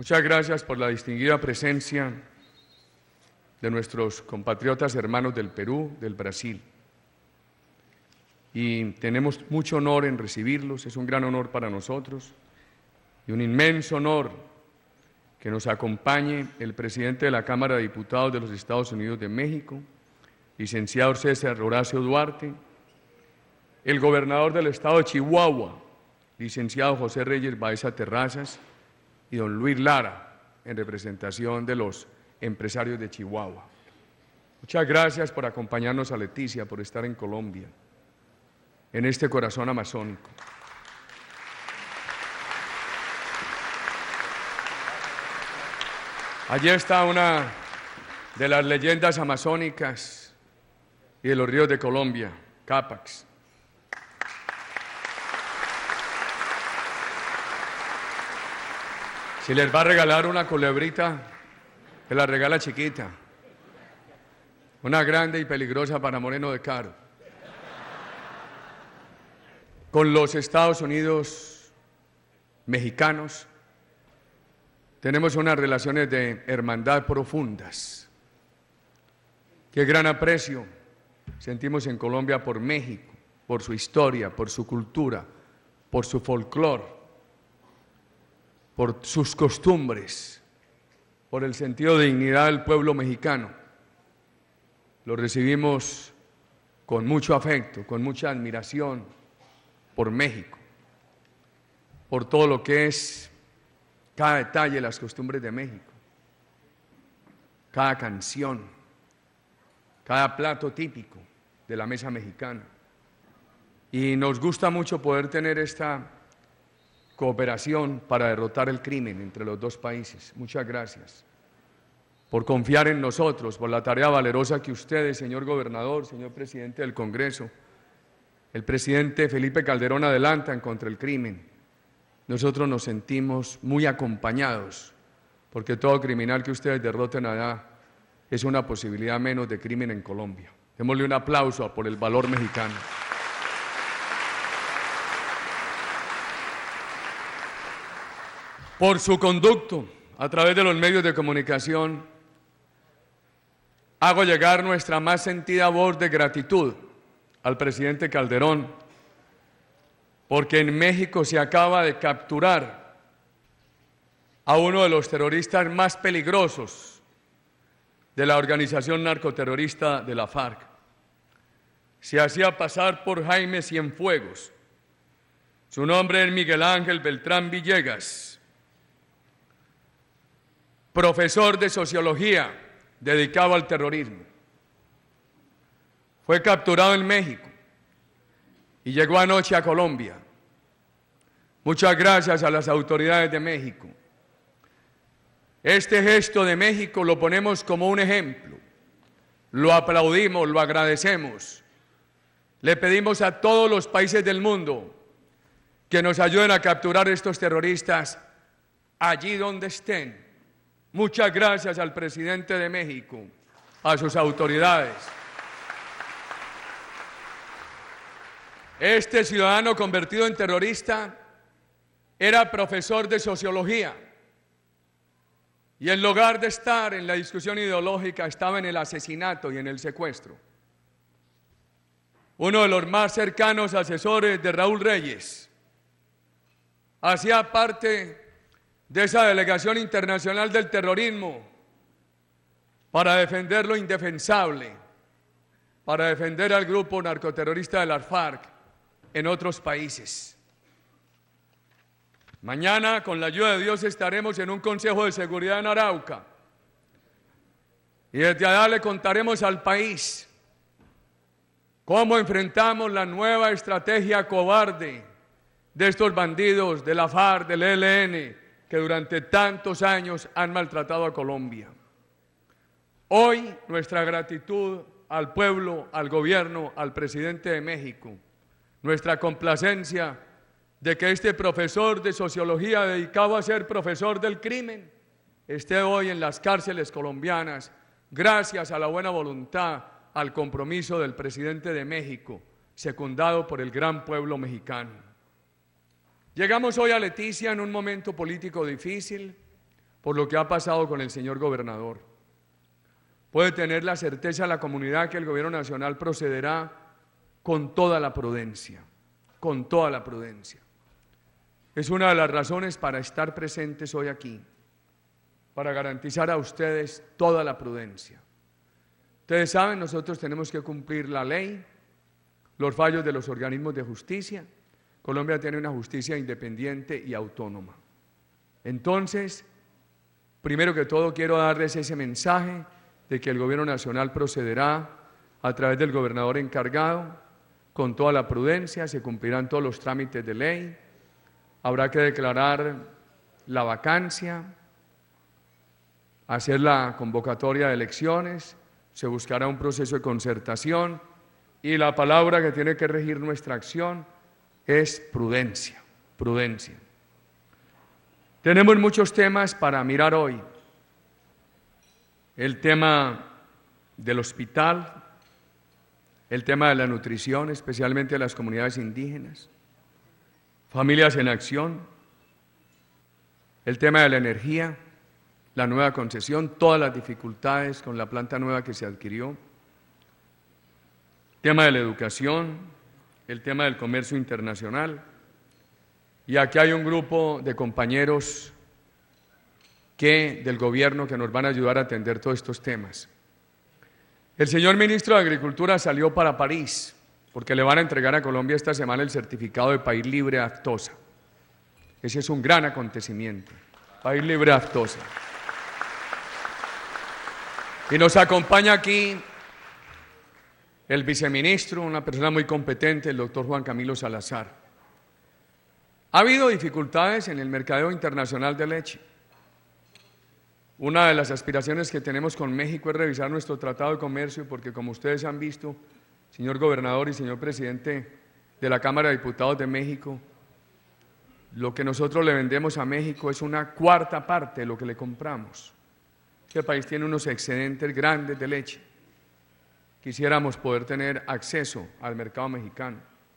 Muchas gracias por la distinguida presencia de nuestros compatriotas hermanos del Perú, del Brasil. Y tenemos mucho honor en recibirlos, es un gran honor para nosotros y un inmenso honor que nos acompañe el presidente de la Cámara de Diputados de los Estados Unidos de México, licenciado César Horacio Duarte, el gobernador del estado de Chihuahua, licenciado José Reyes Baeza Terrazas, y don Luis Lara, en representación de los empresarios de Chihuahua. Muchas gracias por acompañarnos a Leticia, por estar en Colombia, en este corazón amazónico. Allí está una de las leyendas amazónicas y de los ríos de Colombia, Capax. Si les va a regalar una culebrita, se la regala chiquita. Una grande y peligrosa para Moreno de Caro. Con los Estados Unidos mexicanos tenemos unas relaciones de hermandad profundas. Qué gran aprecio sentimos en Colombia por México, por su historia, por su cultura, por su folclore, por sus costumbres, por el sentido de dignidad del pueblo mexicano. Lo recibimos con mucho afecto, con mucha admiración por México, por todo lo que es cada detalle de las costumbres de México, cada canción, cada plato típico de la mesa mexicana. Y nos gusta mucho poder tener esta cooperación para derrotar el crimen entre los dos países. Muchas gracias por confiar en nosotros, por la tarea valerosa que ustedes, señor gobernador, señor presidente del Congreso, el presidente Felipe Calderón adelantan contra el crimen. Nosotros nos sentimos muy acompañados, porque todo criminal que ustedes derroten allá es una posibilidad menos de crimen en Colombia. Démosle un aplauso por el valor mexicano. Por su conducto, a través de los medios de comunicación, hago llegar nuestra más sentida voz de gratitud al presidente Calderón, porque en México se acaba de capturar a uno de los terroristas más peligrosos de la organización narcoterrorista de la FARC. Se hacía pasar por Jaime Cienfuegos. Su nombre es Miguel Ángel Beltrán Villegas, profesor de sociología dedicado al terrorismo. Fue capturado en México y llegó anoche a Colombia. Muchas gracias a las autoridades de México. Este gesto de México lo ponemos como un ejemplo, lo aplaudimos, lo agradecemos. Le pedimos a todos los países del mundo que nos ayuden a capturar estos terroristas allí donde estén. Muchas gracias al presidente de México, a sus autoridades. Este ciudadano convertido en terrorista era profesor de sociología y en lugar de estar en la discusión ideológica estaba en el asesinato y en el secuestro. Uno de los más cercanos asesores de Raúl Reyes hacía parte de esa delegación internacional del terrorismo para defender lo indefensable, para defender al grupo narcoterrorista de las FARC en otros países. Mañana, con la ayuda de Dios, estaremos en un Consejo de Seguridad en Arauca y desde allá le contaremos al país cómo enfrentamos la nueva estrategia cobarde de estos bandidos de la FARC, del ELN, que durante tantos años han maltratado a Colombia. Hoy nuestra gratitud al pueblo, al gobierno, al presidente de México, nuestra complacencia de que este profesor de sociología dedicado a ser profesor del crimen esté hoy en las cárceles colombianas, gracias a la buena voluntad, al compromiso del presidente de México, secundado por el gran pueblo mexicano. Llegamos hoy a Leticia en un momento político difícil, por lo que ha pasado con el señor gobernador. Puede tener la certeza la comunidad que el gobierno nacional procederá con toda la prudencia, con toda la prudencia. Es una de las razones para estar presentes hoy aquí, para garantizar a ustedes toda la prudencia. Ustedes saben, nosotros tenemos que cumplir la ley, los fallos de los organismos de justicia. Colombia tiene una justicia independiente y autónoma. Entonces, primero que todo quiero darles ese mensaje de que el gobierno nacional procederá a través del gobernador encargado con toda la prudencia, se cumplirán todos los trámites de ley, habrá que declarar la vacancia, hacer la convocatoria de elecciones, se buscará un proceso de concertación y la palabra que tiene que regir nuestra acción es prudencia, prudencia. Tenemos muchos temas para mirar hoy. El tema del hospital, el tema de la nutrición, especialmente de las comunidades indígenas, familias en acción, el tema de la energía, la nueva concesión, todas las dificultades con la planta nueva que se adquirió, el tema de la educación, el tema del comercio internacional. Y aquí hay un grupo de compañeros del gobierno que nos van a ayudar a atender todos estos temas. El señor ministro de Agricultura salió para París porque le van a entregar a Colombia esta semana el certificado de país libre de aftosa. Ese es un gran acontecimiento, país libre de aftosa. Y nos acompaña aquí el viceministro, una persona muy competente, el doctor Juan Camilo Salazar. Ha habido dificultades en el mercadeo internacional de leche. Una de las aspiraciones que tenemos con México es revisar nuestro tratado de comercio, porque como ustedes han visto, señor gobernador y señor presidente de la Cámara de Diputados de México, lo que nosotros le vendemos a México es una cuarta parte de lo que le compramos. Este país tiene unos excedentes grandes de leche. Quisiéramos poder tener acceso al mercado mexicano,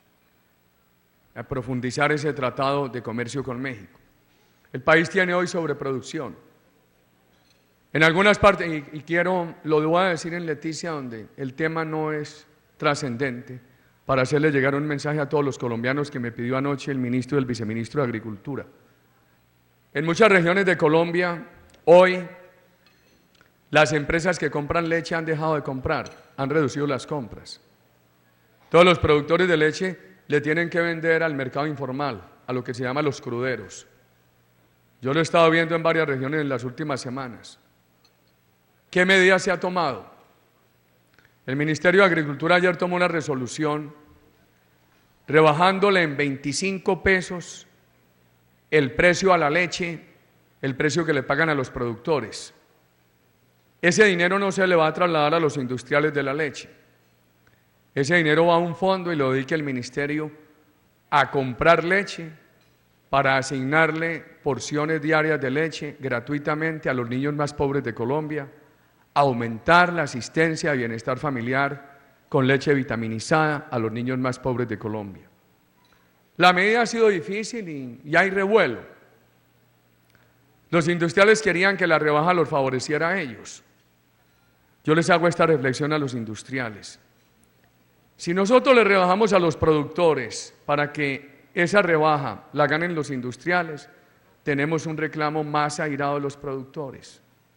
a profundizar ese tratado de comercio con México. El país tiene hoy sobreproducción. En algunas partes, y lo voy a decir en Leticia, donde el tema no es trascendente, para hacerle llegar un mensaje a todos los colombianos que me pidió anoche el ministro y el viceministro de Agricultura. En muchas regiones de Colombia, hoy, las empresas que compran leche han dejado de comprar, han reducido las compras. Todos los productores de leche le tienen que vender al mercado informal, a lo que se llama los cruderos. Yo lo he estado viendo en varias regiones en las últimas semanas. ¿Qué medidas se ha tomado? El Ministerio de Agricultura ayer tomó una resolución rebajándole en 25 pesos el precio a la leche, el precio que le pagan a los productores. Ese dinero no se le va a trasladar a los industriales de la leche. Ese dinero va a un fondo y lo dedica el Ministerio a comprar leche para asignarle porciones diarias de leche gratuitamente a los niños más pobres de Colombia, aumentar la asistencia de bienestar familiar con leche vitaminizada a los niños más pobres de Colombia. La medida ha sido difícil y hay revuelo. Los industriales querían que la rebaja los favoreciera a ellos. Yo les hago esta reflexión a los industriales. Si nosotros le rebajamos a los productores para que esa rebaja la ganen los industriales, tenemos un reclamo más airado de los productores.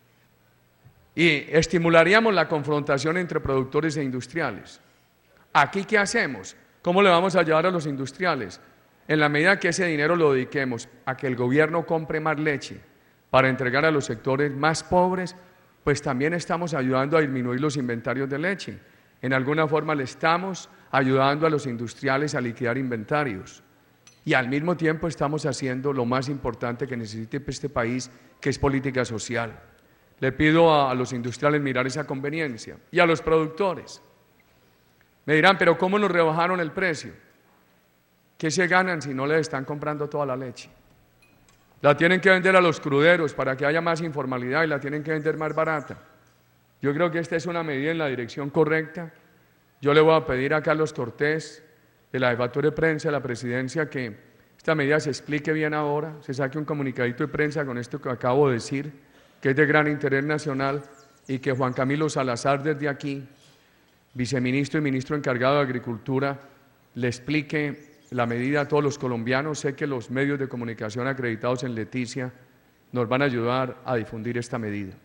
Y estimularíamos la confrontación entre productores e industriales. ¿Aquí qué hacemos? ¿Cómo le vamos a llevar a los industriales? En la medida que ese dinero lo dediquemos a que el gobierno compre más leche para entregar a los sectores más pobres, pues también estamos ayudando a disminuir los inventarios de leche. En alguna forma le estamos ayudando a los industriales a liquidar inventarios. Y al mismo tiempo estamos haciendo lo más importante que necesita este país, que es política social. Le pido a los industriales mirar esa conveniencia y a los productores. Me dirán, pero ¿cómo nos rebajaron el precio? ¿Qué se ganan si no les están comprando toda la leche? La tienen que vender a los cruderos para que haya más informalidad y la tienen que vender más barata. Yo creo que esta es una medida en la dirección correcta. Yo le voy a pedir a Carlos Cortés, de la Jefatura de Prensa de la Presidencia, que esta medida se explique bien ahora, se saque un comunicadito de prensa con esto que acabo de decir, que es de gran interés nacional, y que Juan Camilo Salazar desde aquí, viceministro y ministro encargado de Agricultura, le explique la medida a todos los colombianos. Sé que los medios de comunicación acreditados en Leticia nos van a ayudar a difundir esta medida.